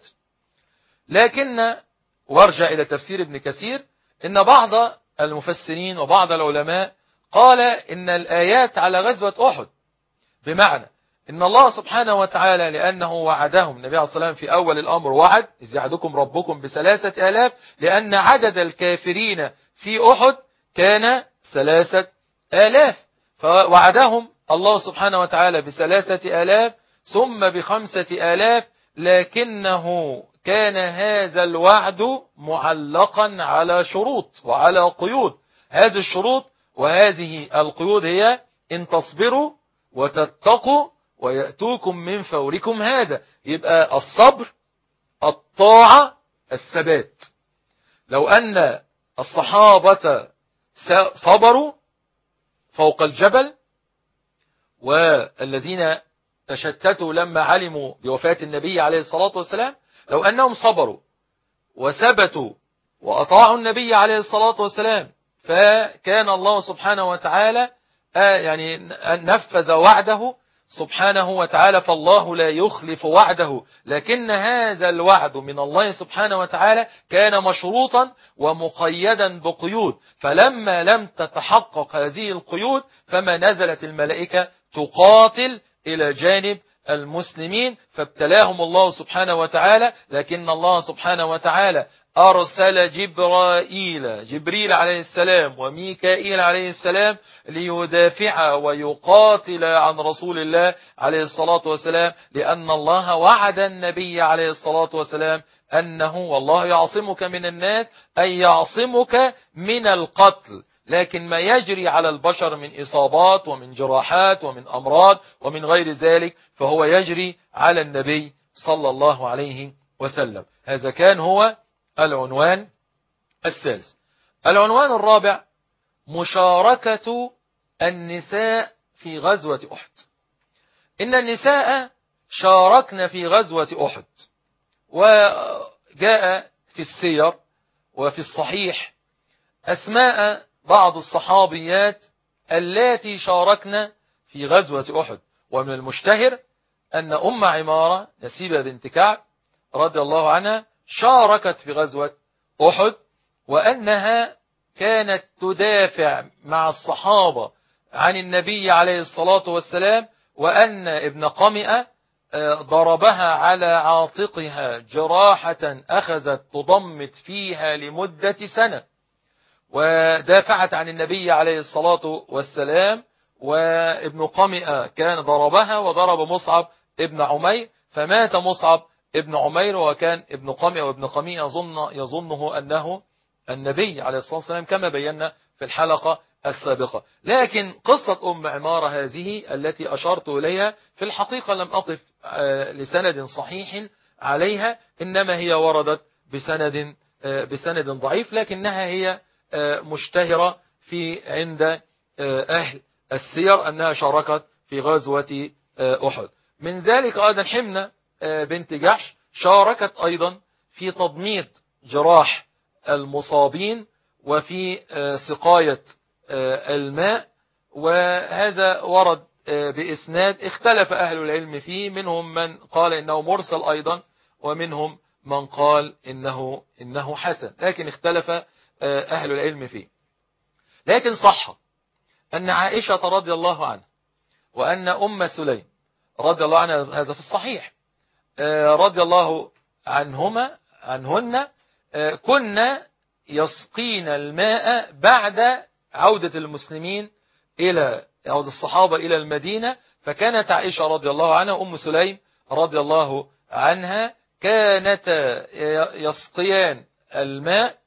لكن وارجع إلى تفسير ابن كثير إن بعض المفسرين وبعض العلماء قال إن الآيات على غزوة أحد، بمعنى إن الله سبحانه وتعالى لأنه وعدهم النبي عليه الصلاة والسلام في أول الأمر وعد إذ يعدكم ربكم بثلاثة آلاف، لأن عدد الكافرين في أحد كان ثلاثة آلاف، فوعدهم الله سبحانه وتعالى بثلاثة آلاف ثم بخمسة آلاف، لكنه كان هذا الوعد معلقا على شروط وعلى قيود. هذه الشروط وهذه القيود هي إن تصبروا وتتقوا ويأتوكم من فوركم هذا. يبقى الصبر، الطاعة، الثبات. لو أن الصحابة صبروا فوق الجبل، والذين تشتتوا لما علموا بوفاة النبي عليه الصلاة والسلام، لو أنهم صبروا وثبتوا وأطاعوا النبي عليه الصلاة والسلام، فكان الله سبحانه وتعالى يعني نفذ وعده سبحانه وتعالى، فالله لا يخلف وعده. لكن هذا الوعد من الله سبحانه وتعالى كان مشروطا ومقيدا بقيود، فلما لم تتحقق هذه القيود فما نزلت الملائكة تقاتل إلى جانب المسلمين، فابتلاهم الله سبحانه وتعالى. لكن الله سبحانه وتعالى أرسل جبرائيل جبريل عليه السلام وميكائيل عليه السلام ليدافع ويقاتل عن رسول الله عليه الصلاة والسلام، لأن الله وعد النبي عليه الصلاة والسلام أنه والله يعصمك من الناس، أي يعصمك من القتل. لكن ما يجري على البشر من إصابات ومن جراحات ومن أمراض ومن غير ذلك فهو يجري على النبي صلى الله عليه وسلم. هذا كان هو العنوان الثالث. العنوان الرابع: مشاركة النساء في غزوة أحد. إن النساء شاركن في غزوة أحد، وجاء في السير وفي الصحيح أسماء بعض الصحابيات اللاتي شاركن في غزوة أحد. ومن المشتهر أن أم عمارة نسيبة بنت كعب رضي الله عنها شاركت في غزوة أحد، وأنها كانت تدافع مع الصحابة عن النبي عليه الصلاة والسلام، وأن ابن قمئة ضربها على عاتقها جراحة أخذت تضمت فيها لمدة سنة، ودافعت عن النبي عليه الصلاة والسلام. وابن قمئة كان ضربها وضرب مصعب ابن عمير، فمات مصعب ابن عمير، وكان ابن قمئة وابن قمئة يظن يظنه أنه النبي عليه الصلاة والسلام كما بينا في الحلقة السابقة. لكن قصة أم عمارة هذه التي أشرت إليها في الحقيقة لم أقف لسند صحيح عليها، إنما هي وردت بسند بسند ضعيف، لكنها هي مشتهرة في عند أهل السير أنها شاركت في غزوة أحد. من ذلك أيضا حمنة بنت جحش شاركت أيضا في تضميد جراح المصابين وفي سقاية الماء، وهذا ورد بإسناد اختلف أهل العلم فيه، منهم من قال إنه مرسل أيضا، ومنهم من قال إنه, إنه حسن، لكن اختلف أهل العلم فيه. لكن صح أن عائشة رضي الله عنها وأن أم سليم رضي الله عنها، هذا في الصحيح، رضي الله عنهما عنهن كنا يسقين الماء بعد عودة المسلمين إلى عودة الصحابة إلى المدينة. فكانت عائشة رضي الله عنها أم سليم رضي الله عنها كانت يسقيان الماء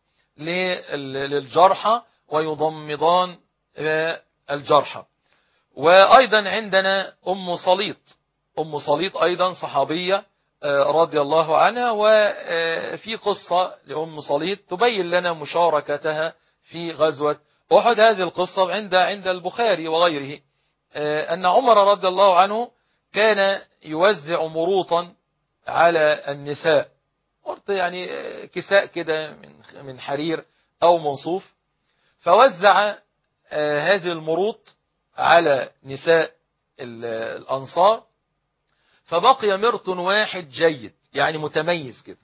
للجرحى ويضمضان الجرحى. وأيضا عندنا أم صليط، أم صليط أيضا صحابية رضي الله عنها، وفي قصة لأم صليط تبين لنا مشاركتها في غزوة أحد. هذه القصة عند عند البخاري وغيره، أن عمر رضي الله عنه كان يوزع مروطا على النساء، يعني كساء كده من من حرير أو من صوف، فوزع هذه المروط على نساء الأنصار، فبقي مرط واحد جيد يعني متميز كده.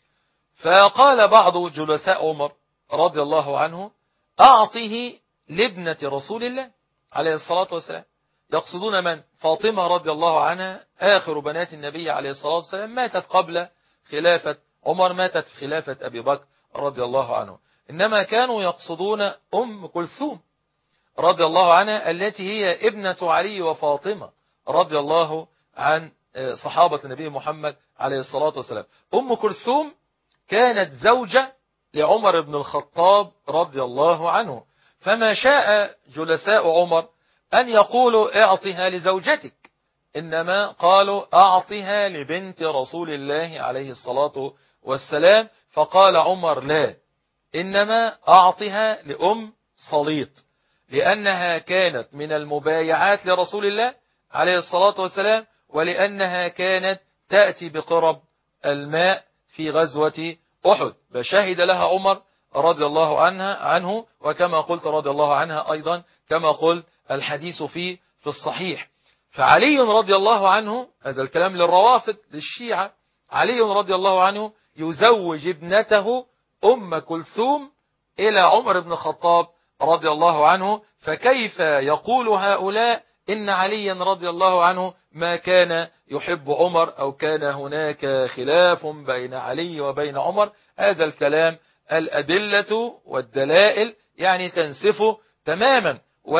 فقال بعض جلساء عمر رضي الله عنه أعطه لابنة رسول الله عليه الصلاة والسلام، يقصدون من؟ فاطمة رضي الله عنها آخر بنات النبي عليه الصلاة والسلام، ماتت قبل خلافة عمر، ماتت في خلافة أبي بكر رضي الله عنه. إنما كانوا يقصدون أم كلثوم رضي الله عنها التي هي ابنة علي وفاطمة رضي الله عن صحابة النبي محمد عليه الصلاة والسلام. أم كلثوم كانت زوجة لعمر بن الخطاب رضي الله عنه، فما شاء جلساء عمر أن يقولوا اعطها لزوجتك، إنما قالوا أعطها لبنت رسول الله عليه الصلاة والسلام. فقال عمر لا، إنما أعطها لأم صليط، لأنها كانت من المبايعات لرسول الله عليه الصلاة والسلام، ولأنها كانت تأتي بقرب الماء في غزوة أحد، فشهد لها عمر رضي الله عنها عنه، وكما قلت رضي الله عنها أيضا كما قلت الحديث فيه في الصحيح. فعلي رضي الله عنه، هذا الكلام للروافض للشيعة، علي رضي الله عنه يزوج ابنته أم كلثوم إلى عمر بن الخطاب رضي الله عنه. فكيف يقول هؤلاء إن علي رضي الله عنه ما كان يحب عمر أو كان هناك خلاف بين علي وبين عمر؟ هذا الكلام الأدلة والدلائل يعني تنسفه تماما.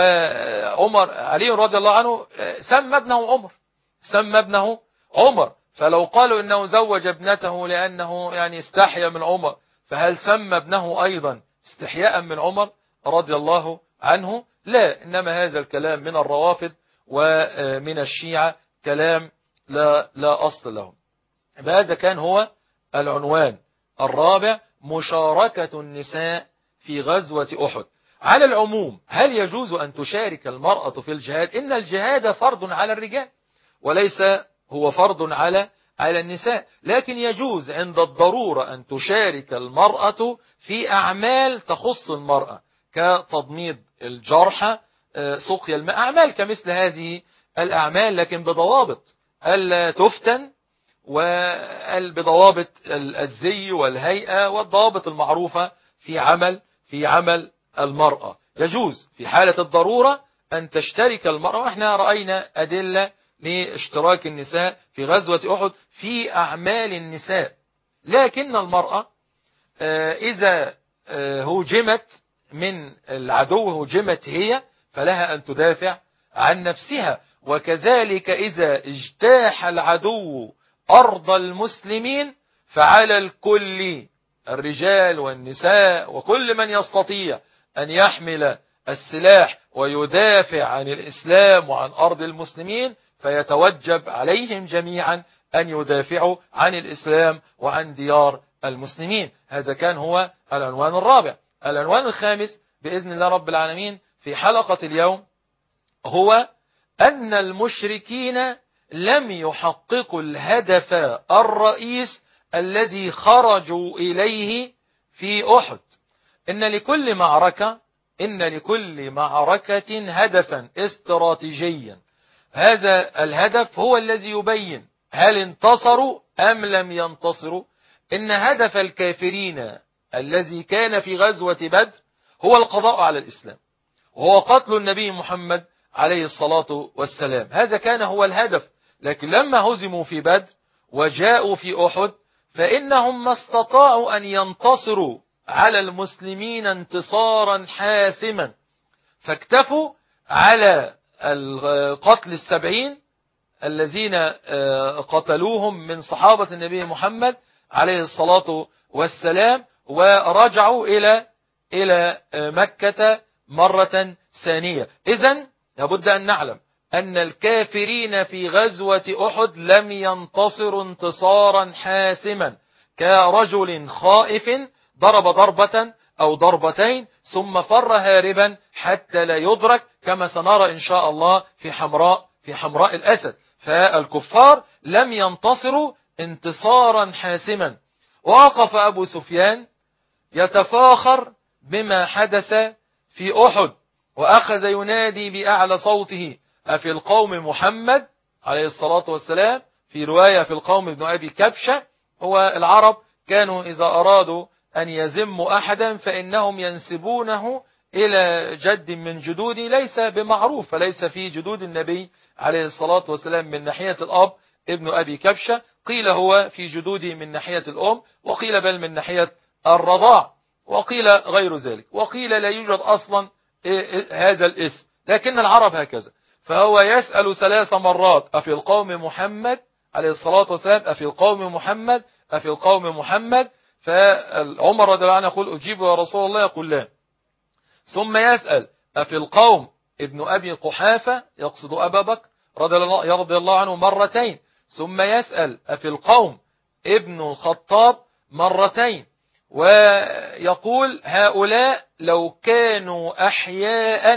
وعمر علي رضي الله عنه سمى ابنه عمر، سمى ابنه عمر، فلو قالوا إنه زوج ابنته لأنه يعني استحيا من عمر، فهل سمى ابنه أيضا استحياء من عمر رضي الله عنه؟ لا، إنما هذا الكلام من الروافض ومن الشيعة كلام لا, لا أصل له. هذا كان هو العنوان الرابع، مشاركة النساء في غزوة أحد. على العموم، هل يجوز أن تشارك المرأة في الجهاد؟ إن الجهاد فرض على الرجال وليس هو فرض على على النساء، لكن يجوز عند الضرورة أن تشارك المرأة في أعمال تخص المرأة كتضميد الجرحى، سقيا الماء، أعمال كمثل هذه الأعمال، لكن بضوابط ألا تفتن، وبضوابط الزي والهيئة والضوابط المعروفة في عمل في عمل المرأة. يجوز في حالة الضرورة أن تشترك المرأة، وإحنا رأينا أدلة لاشتراك النساء في غزوة أحد في أعمال النساء. لكن المرأة إذا هجمت من العدو هجمت هي فلها أن تدافع عن نفسها، وكذلك إذا اجتاح العدو أرض المسلمين فعلى الكل الرجال والنساء وكل من يستطيع أن يحمل السلاح ويدافع عن الإسلام وعن أرض المسلمين فيتوجب عليهم جميعا أن يدافعوا عن الإسلام وعن ديار المسلمين. هذا كان هو العنوان الرابع. العنوان الخامس بإذن الله رب العالمين في حلقة اليوم هو أن المشركين لم يحققوا الهدف الرئيس الذي خرجوا إليه في أحد. إن لكل معركة إن لكل معركة هدفا استراتيجيا، هذا الهدف هو الذي يبين هل انتصروا أم لم ينتصروا. إن هدف الكافرين الذي كان في غزوة بدر هو القضاء على الإسلام وهو قتل النبي محمد عليه الصلاة والسلام، هذا كان هو الهدف. لكن لما هزموا في بدر وجاءوا في أحد فإنهم ما استطاعوا أن ينتصروا على المسلمين انتصارا حاسما، فاكتفوا على قتل السبعين الذين قتلوهم من صحابة النبي محمد عليه الصلاة والسلام، ورجعوا إلى إلى مكة مرة ثانية. إذن لابد أن نعلم أن الكافرين في غزوة أحد لم ينتصروا انتصارا حاسما كرجل خائف ضرب ضربة أو ضربتين ثم فر هاربا حتى لا يدرك، كما سنرى إن شاء الله في حمراء في حمراء الأسد. فالكفار لم ينتصروا انتصارا حاسما. وقف أبو سفيان يتفاخر بما حدث في أحد وأخذ ينادي بأعلى صوته: أفي القوم محمد عليه الصلاة والسلام. في رواية في القوم ابن أبي كبشة. هو العرب كانوا إذا أرادوا أن يذموا أحدا فإنهم ينسبونه إلى جد من جدوده ليس بمعروف، فليس في جدود النبي عليه الصلاة والسلام من ناحية الأب ابن أبي كبشة، قيل هو في جدوده من ناحية الأم، وقيل بل من ناحية الرضاع، وقيل غير ذلك، وقيل لا يوجد أصلا هذا الاسم، لكن العرب هكذا. فهو يسأل ثلاث مرات: أفي القوم محمد عليه الصلاة والسلام، أفي القوم محمد، أفي القوم محمد. فعمر رضي الله عنه يقول: أجيب يا رسول الله؟ يقول: لا. ثم يسأل: أفي القوم ابن أبي قحافة، يقصد أبا بكر رضي الله عنه، مرتين. ثم يسأل: أفي القوم ابن الخطاب، مرتين. ويقول: هؤلاء لو كانوا أحياء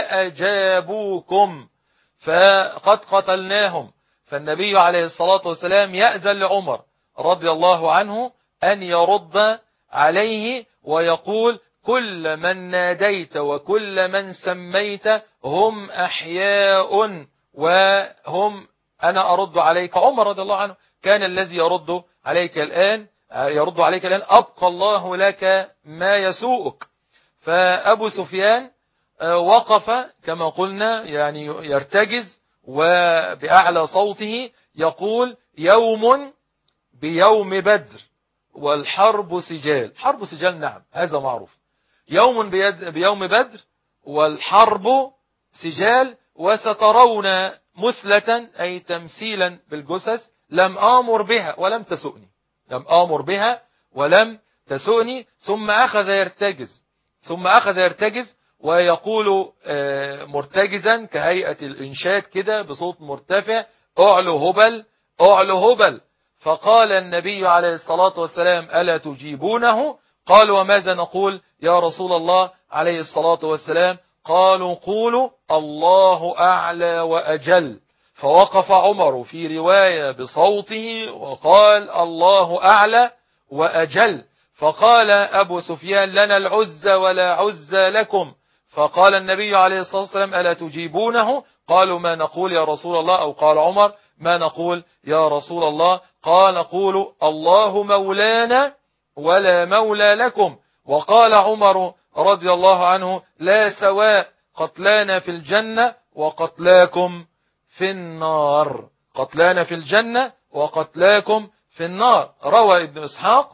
لأجابوكم فقد قتلناهم. فالنبي عليه الصلاة والسلام يأذن لعمر رضي الله عنه أن يرد عليه ويقول: كل من ناديت وكل من سميت هم أحياء وهم أنا أرد عليك. عمر رضي الله عنه كان الذي يرد عليك الآن يرد عليك الآن أبقى الله لك ما يسوءك. فأبو سفيان وقف كما قلنا يعني يرتجز وبأعلى صوته يقول: يوم بيوم بدر والحرب سجال. حرب سجال، نعم هذا معروف. يوم بيوم بدر والحرب سجال، وسترون مثلة أي تمثيلا بالجثث لم آمر بها ولم تسؤني لم آمر بها ولم تسؤني. ثم أخذ يرتجز ثم أخذ يرتجز ويقول مرتجزا كهيئة الإنشاد كده بصوت مرتفع: أعلو هبل أعلو هبل. فقال النبي عليه الصلاة والسلام: ألا تجيبونه؟ قالوا: وماذا نقول يا رسول الله عليه الصلاة والسلام؟ قالوا: قولوا الله أعلى وأجل. فوقف عمر في رواية بصوته وقال: الله أعلى وأجل. فقال أبو سفيان: لنا العزة ولا عزة لكم. فقال النبي عليه الصلاة والسلام: ألا تجيبونه؟ قالوا: ما نقول يا رسول الله؟ أو قال عمر: ما نقول يا رسول الله؟ قال: قولوا الله مولانا ولا مولى لكم. وقال عمر رضي الله عنه: لا سواء، قتلانا في الجنة وقتلاكم في النار، قتلانا في الجنة وقتلاكم في النار. روى ابن إسحاق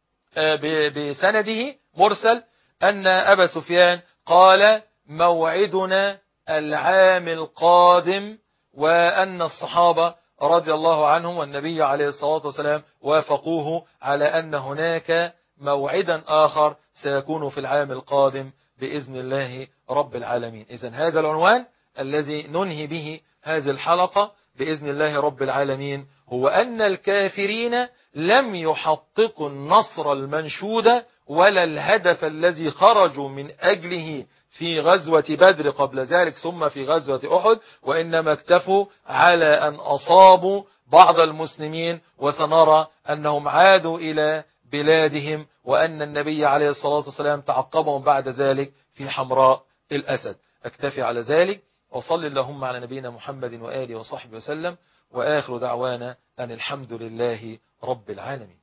بسنده مرسل أن أبا سفيان قال موعدنا العام القادم، وأن الصحابة رضي الله عنهم والنبي عليه الصلاة والسلام وافقوه على أن هناك موعدا آخر سيكون في العام القادم بإذن الله رب العالمين. إذن هذا العنوان الذي ننهي به هذه الحلقة بإذن الله رب العالمين هو أن الكافرين لم يحققوا النصر المنشود ولا الهدف الذي خرجوا من أجله في غزوة بدر قبل ذلك ثم في غزوة أحد، وإنما اكتفوا على أن أصابوا بعض المسلمين، وسنرى أنهم عادوا إلى بلادهم، وأن النبي عليه الصلاة والسلام تعقبهم بعد ذلك في حمراء الأسد. أكتفي على ذلك، وصل اللهم على نبينا محمد وآله وصحبه وسلم، وآخر دعوانا أن الحمد لله رب العالمين.